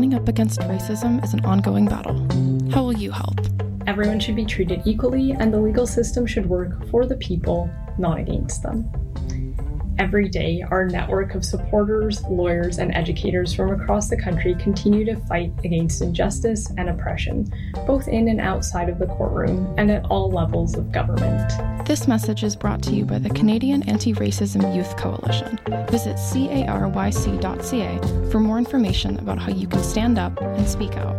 standing up against racism is an ongoing battle. How will you help? Everyone should be treated equally, and the legal system should work for the people, not against them. Every day, our network of supporters, lawyers, and educators from across the country continue to fight against injustice and oppression, both in and outside of the courtroom and at all levels of government. This message is brought to you by the Canadian Anti-Racism Youth Coalition. Visit caryc.ca for more information about how you can stand up and speak out.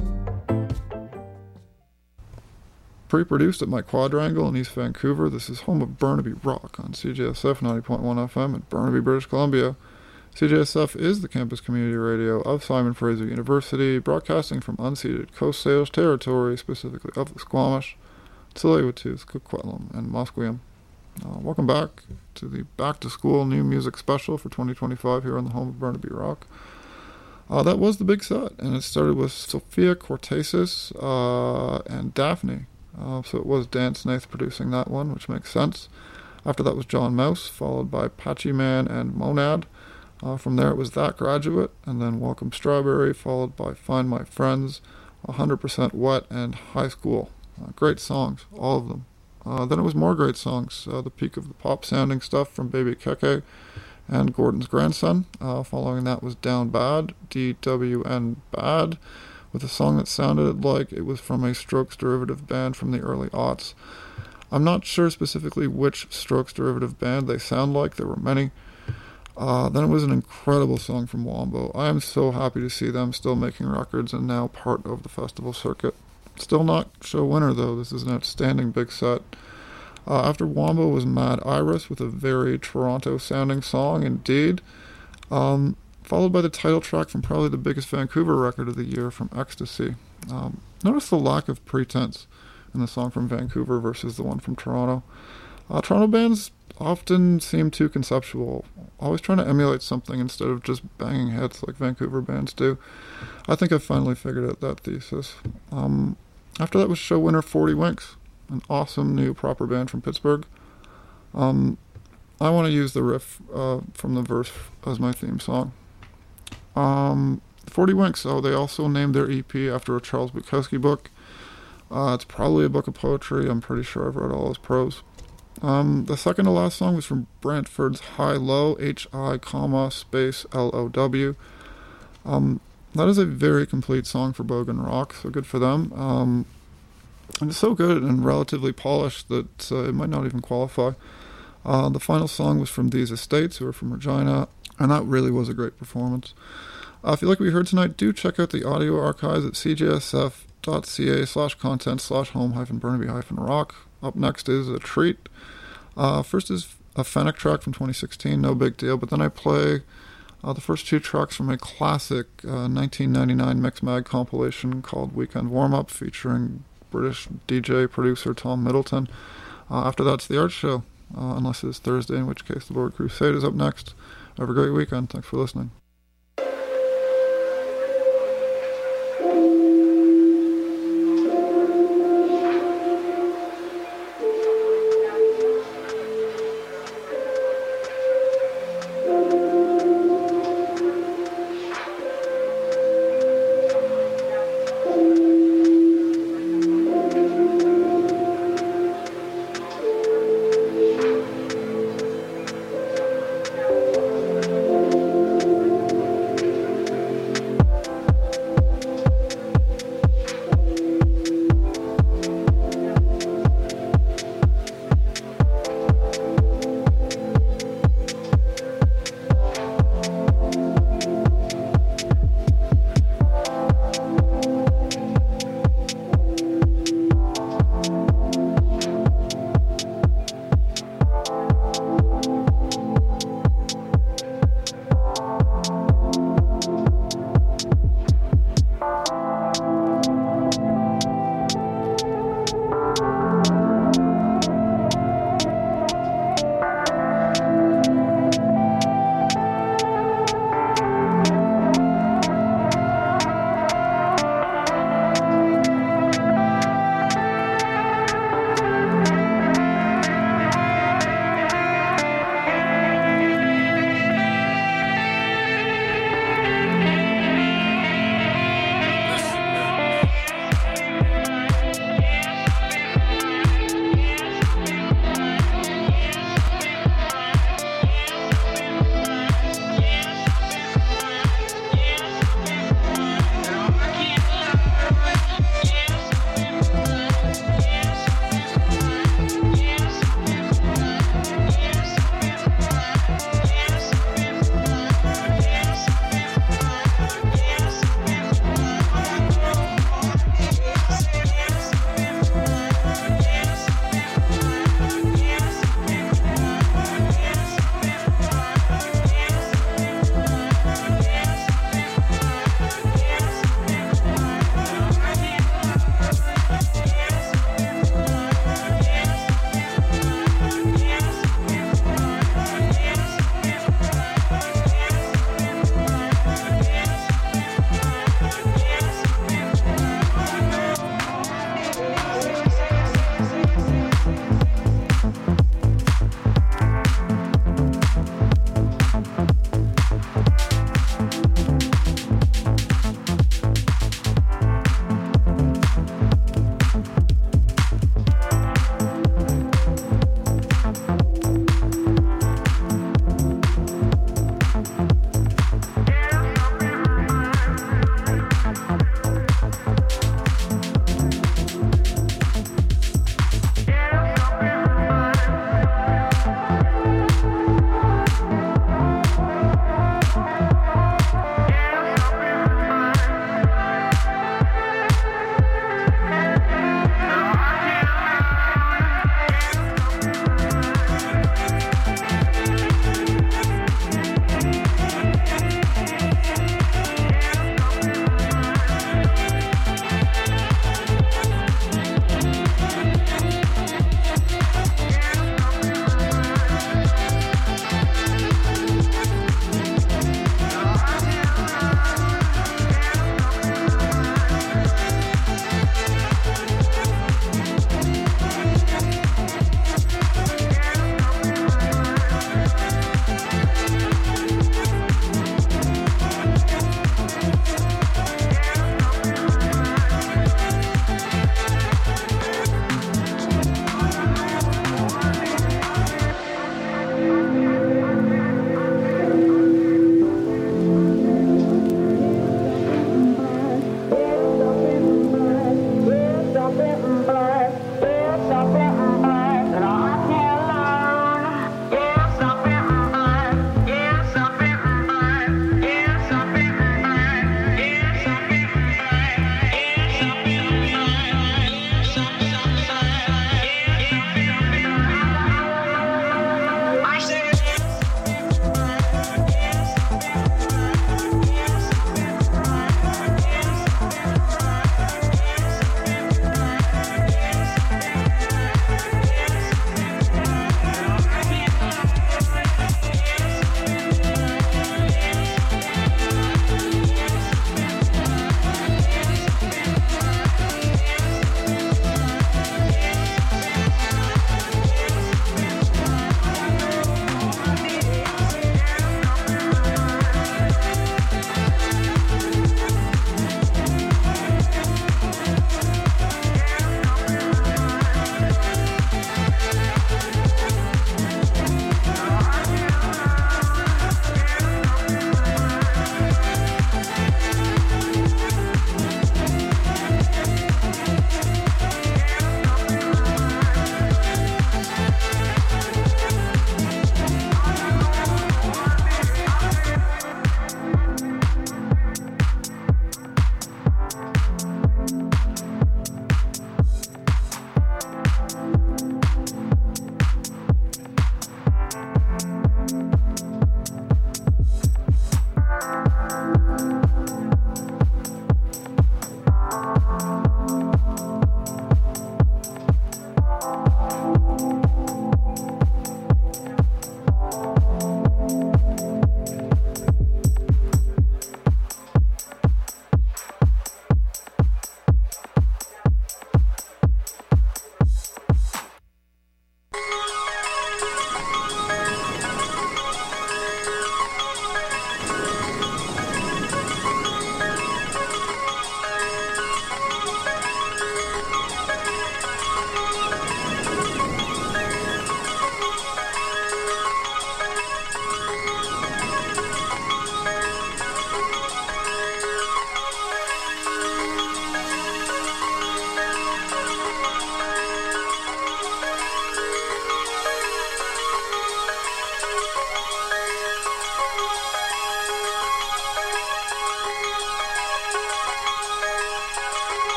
Pre-produced at my quadrangle in East Vancouver, this is home of Burnaby Rock on CJSF 90.1 FM in Burnaby, British Columbia. CJSF is the campus community radio of Simon Fraser University, broadcasting from unceded Coast Salish territory, specifically of the Squamish, Tsleil-Waututh, Coquitlam, and Musqueam. Welcome back to the Back to School New Music Special for 2025 here on the home of Burnaby Rock. That was the big set, and it started with Sophia Cortesis and Daphne. So it was Dan Snaith producing that one, which makes sense. After that was John Mouse, followed by Patchy Man and Monad. From there it was That Graduate, and then Welcome Strawberry, followed by Find My Friends, 100% Wet, and High School. Great songs, all of them. Then it was more great songs. The peak of the pop-sounding stuff from Baby Keke and Gordon's Grandson. Following that was Down Bad, DWN Bad, with a song that sounded like it was from a Strokes derivative band from the early aughts. I'm not sure specifically which Strokes derivative band they sound like. There were many. Then it was an incredible song from Wombo. I am so happy to see them still making records and now part of the festival circuit. Still not show winner though. This is an outstanding big set. After Wombo was Mad Iris with a very Toronto sounding song indeed. Followed by the title track from probably the biggest Vancouver record of the year, from Ecstasy. Notice the lack of pretense in the song from Vancouver versus the one from Toronto. Toronto bands often seem too conceptual, always trying to emulate something instead of just banging hits like Vancouver bands do. I think I finally figured out that thesis. After that was show winner 40 Winks, an awesome new proper band from Pittsburgh. I want to use the riff from the verse as my theme song. 40 Winks, they also named their EP after a Charles Bukowski book. It's probably a book of poetry. I'm pretty sure I've read all his prose. The second to last song was from Brantford's High Low, H-I, space L-O-W. That is a very complete song for Bogan Rock, so good for them. And it's so good and relatively polished that it might not even qualify. The final song was from These Estates, who are from Regina, and that really was a great performance. If you like what you heard tonight, do check out the audio archives at cjsf.ca/content/home-burnaby-rock. Up next is a treat. First is a Fennec track from 2016, no big deal, but then I play the first two tracks from a classic 1999 Mixmag compilation called Weekend Warm-Up, featuring British DJ producer Tom Middleton. After that's the art show, unless it's Thursday, in which case the Lord Crusade is up next. Have a great weekend. Thanks for listening.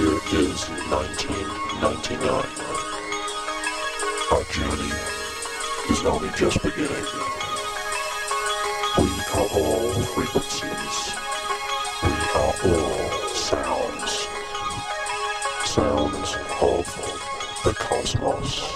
year is 1999. Our journey is only just beginning. We are all frequencies. We are all sounds. Sounds of the cosmos.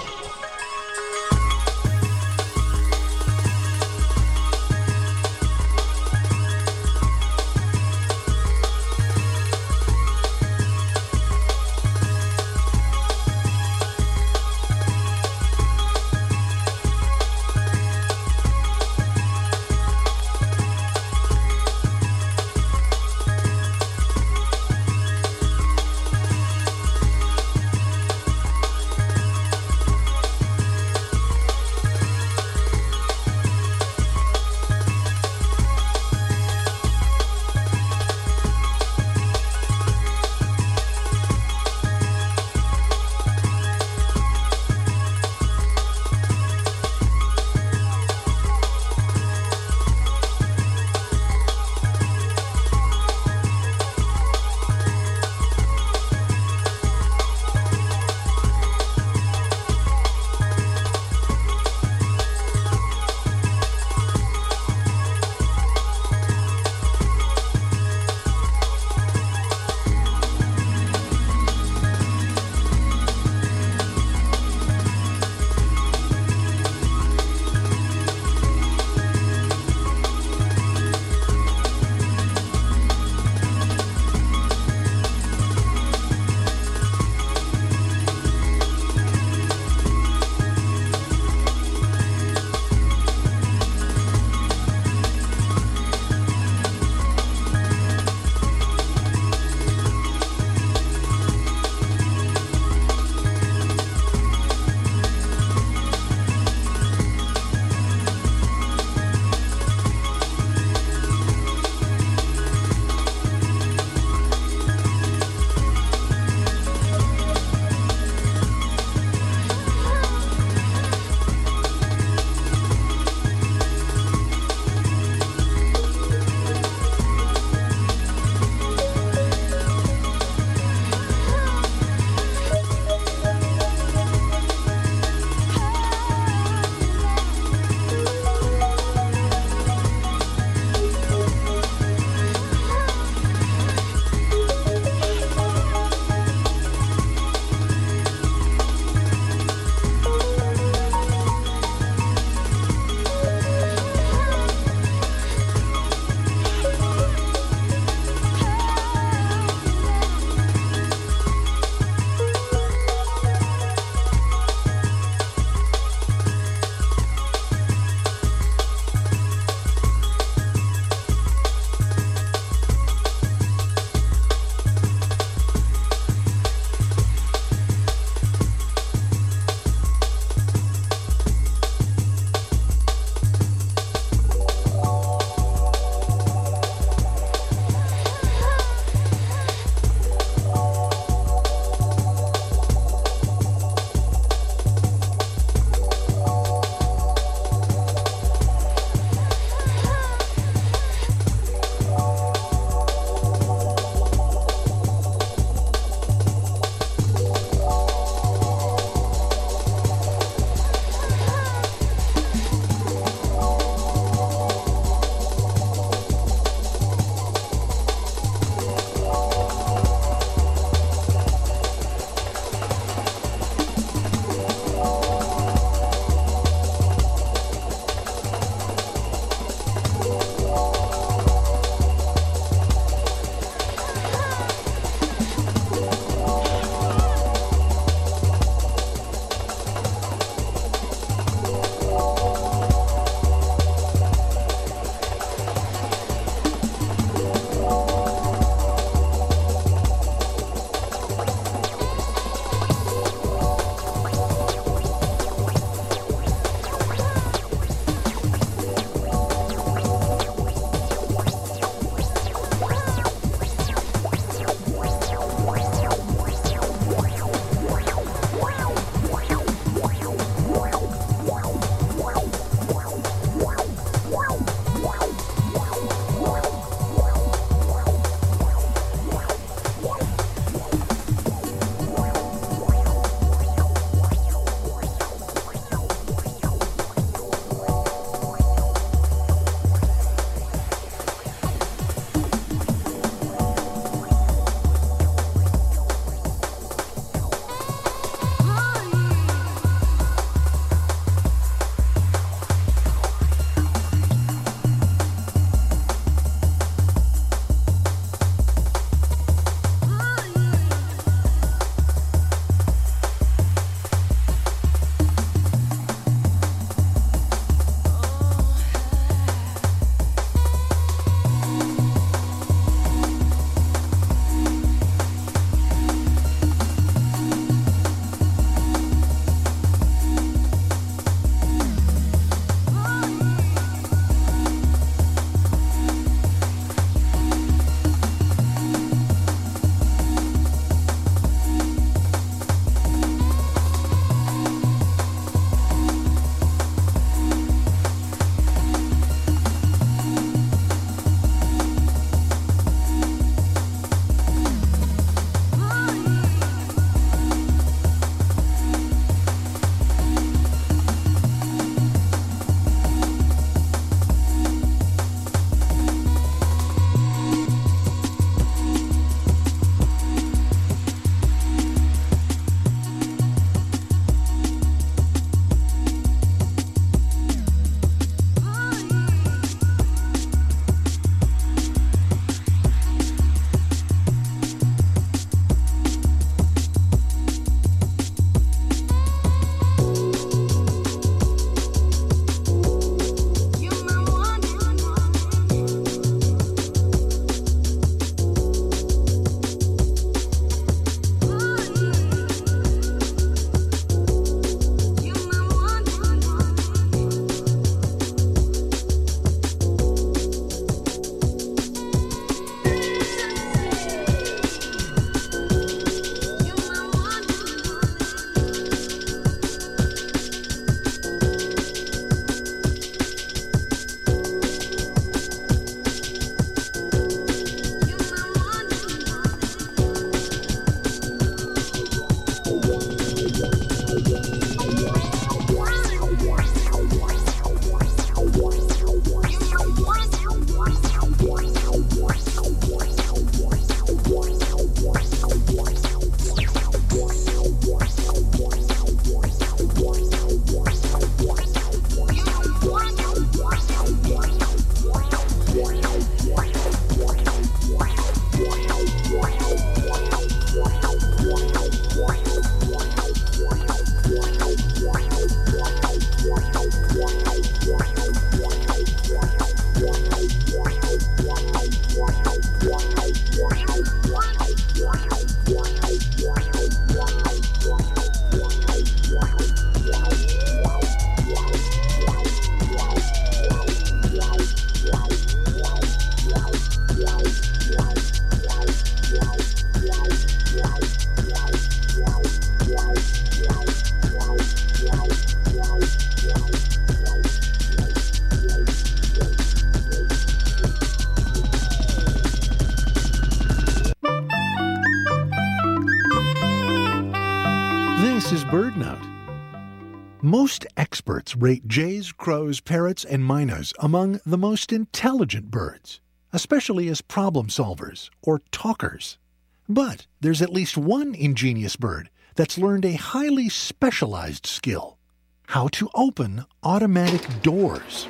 This is BirdNote. Most experts rate jays, crows, parrots, and minnows among the most intelligent birds, especially as problem solvers or talkers. But there's at least one ingenious bird that's learned a highly specialized skill: how to open automatic doors.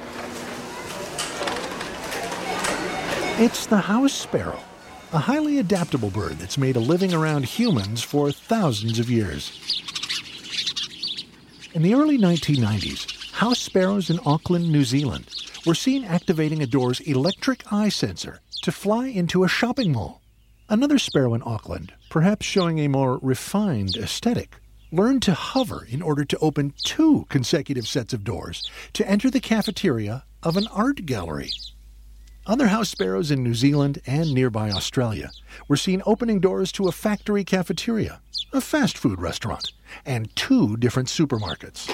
It's the house sparrow, a highly adaptable bird that's made a living around humans for thousands of years. In the early 1990s, house sparrows in Auckland, New Zealand, were seen activating a door's electric eye sensor to fly into a shopping mall. Another sparrow in Auckland, perhaps showing a more refined aesthetic, learned to hover in order to open 2 consecutive sets of doors to enter the cafeteria of an art gallery. Other house sparrows in New Zealand and nearby Australia were seen opening doors to a factory cafeteria, a fast food restaurant, and 2 different supermarkets.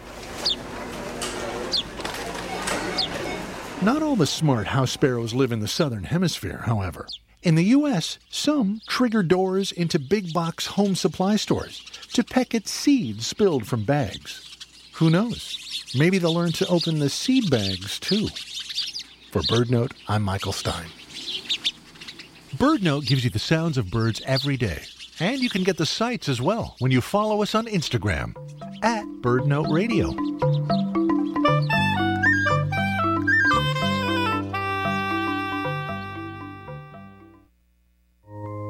Not all the smart house sparrows live in the southern hemisphere, however. In the U.S., some trigger doors into big box home supply stores to peck at seeds spilled from bags. Who knows? Maybe they'll learn to open the seed bags, too. For BirdNote, I'm Michael Stein. BirdNote gives you the sounds of birds every day. And you can get the sights as well when you follow us on Instagram @BirdNote Radio.